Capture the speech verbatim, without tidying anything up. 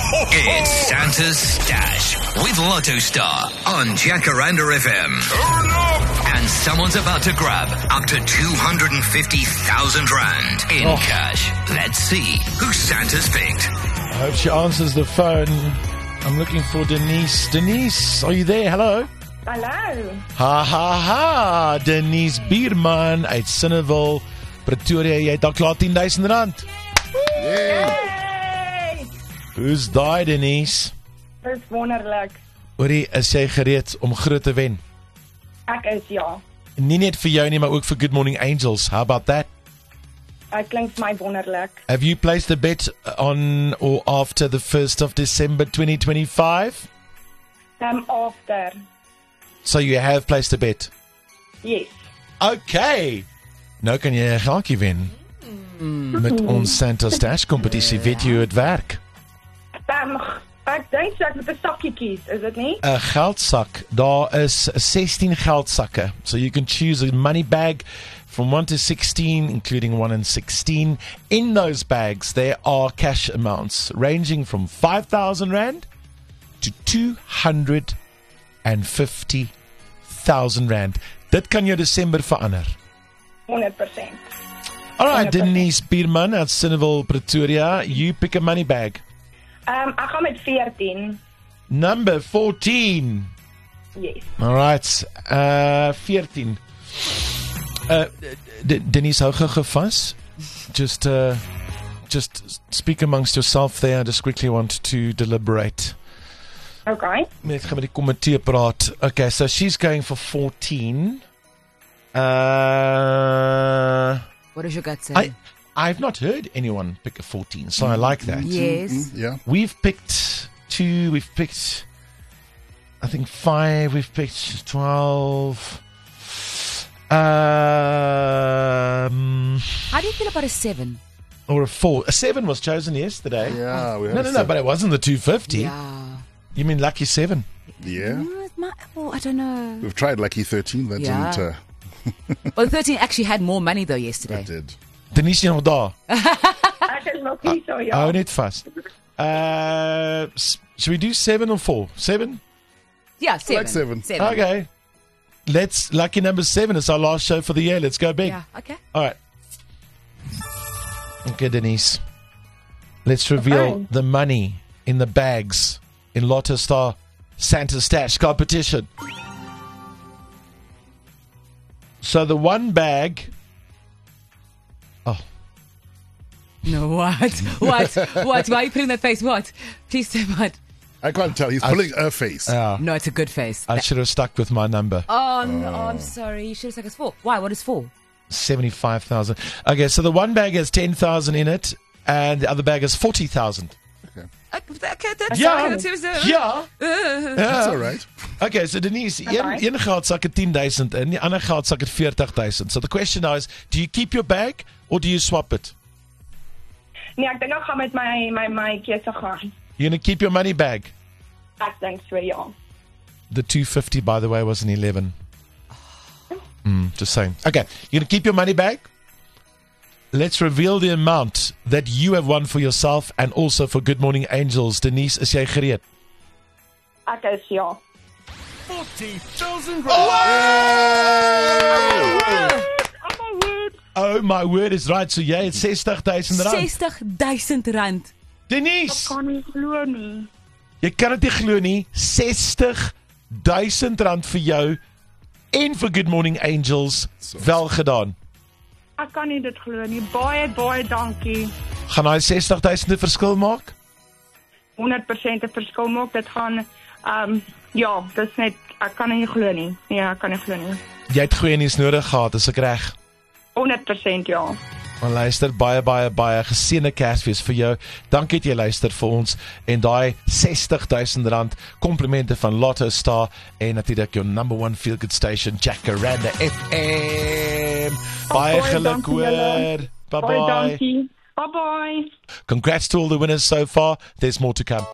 It's Santa's Stash with Lotto Star on Jacaranda F M. And someone's about to grab up to two hundred fifty thousand rand in oh. cash. Let's see who Santa's picked. I hope she answers the phone. I'm looking for Denise. Denise, are you there? Hello? Hallo. Ha ha ha, Denise Bierman uit Sinneville, Pretoria. Jy het al klaar ten duisend rand. Hey! Hoe's daai, Denise? Dis wonderlik. Hoorie, is jy gereed om groot te wen? Ek is, ja. Nie net vir jou nie, maar ook vir Good Morning Angels. How about that? Dit klink vir my wonderlik. Have you placed a bet on or after the first of December twenty twenty-five? Um, after. So you have placed a bet? Yes. Okay. Nou kan jy 'n geldjie wen. Mm. Met ons Santa Stash kompetisie. Weet jy hoe dit werk? Um, ek dink ek moet 'n sakkie kies, is dit nie? 'n Geldsak. Daar is sixteen geldsakke. So you can choose a money bag from one to sixteen, including one and sixteen. In those bags, there are cash amounts ranging from five thousand rand to two hundred fifty thousand rand. Dit kan jou Desember verander. honderd persent. All right, Denise Bierman at Sinneville, Pretoria. You pick a money bag. Um, ek gaan met veertien. Number fourteen. Yes. All right, uh, fourteen. Uh, D- Denise, hou gou vas. Just, uh, just speak amongst yourself there. I just quickly want to deliberate. Okay. Ek gaan met die komitee praat. Okay, so she's going for fourteen. Uh, what does your gut say? I, I've not heard anyone pick a fourteen, so I like that. Yes. Mm-hmm. Yeah. We've picked two, we've picked, I think five, we've picked twelve. Um, How do you feel about a seven? Or a four. A seven was chosen yesterday. Yeah. We No, no, no, but it wasn't the two fifty. Yeah. You mean lucky seven? Yeah. Mm, it might, oh, I don't know. We've tried Lucky thirteen. That Yeah. didn't. Uh, Well, the thirteen actually had more money though yesterday. that did. Denise, jy nog daar? Ek is nog nie so, ja. Hou net vas. Uh, s- should we do seven or four? Seven? Yeah, seven. like seven. Okay. Let's, lucky number seven is our last show for the year. Let's go big. Yeah, okay. All right. Okay, Denise. Let's reveal Okay. the money in the bags in Lotto Star Santa Stash competition. So the one bag. Oh, No, what? What? What? Why are you putting that face? What? Please say what? I can't tell. He's I- pulling her face. uh, No, it's a good face. I should have stuck with my number. Oh, no, I'm sorry. You should have said it's four. Why? What is four? seventy-five thousand. Okay, so the one bag has ten thousand in it, and the other bag has forty thousand. Okay, that's Yeah. that's- that's- Yeah. That's all right. Okay, so Denise, een, Okay. een geldsak het ten duisend in, die ander geldsak het forty thousand. So the question now is, do you keep your bag or do you swap it? Nee, ek dink ek gaan met my my my keuse gaan. You're going to keep your money bag. Ek dink so, ja. The two fifty, by the way, was an eleven. Mm, just saying. Okay, you're going to keep your money bag. Let's reveal the amount that you have won for yourself and also for Good Morning Angels. Denise, is jy gereed? Ek is, ja. forty thousand Oh my word, is right. So jy het sixty thousand rand. sixty thousand rand. Denise, Kan nie glo nie. jy kan dit nie glo nie. sixty thousand rand vir jou en vir Good Morning Angels. Wel gedaan. Ek kan nie dit glo nie. Baie baie dankie. Gaan daai sixty thousand 'n verskil maak? honderd persent 'n verskil maak. Dit gaan um ja, dis net ek kan nie glo nie. Nee, ek kan nie glo nie. Jy het goeie nuus nodig gehad, is ek reg? honderd persent ja. Maar luister, baie baie baie geseënde Kersfees vir jou. Dankie dat jy luister vir ons en daai sixty thousand rand komplimente van Lotto Star en natuurlik jou number one feel good station Jacaranda F M. Baie baie geluk dankie hoor. julle. Bye Baie bye. dankie. Bye bye. Congrats to all the winners so far. There's more to come.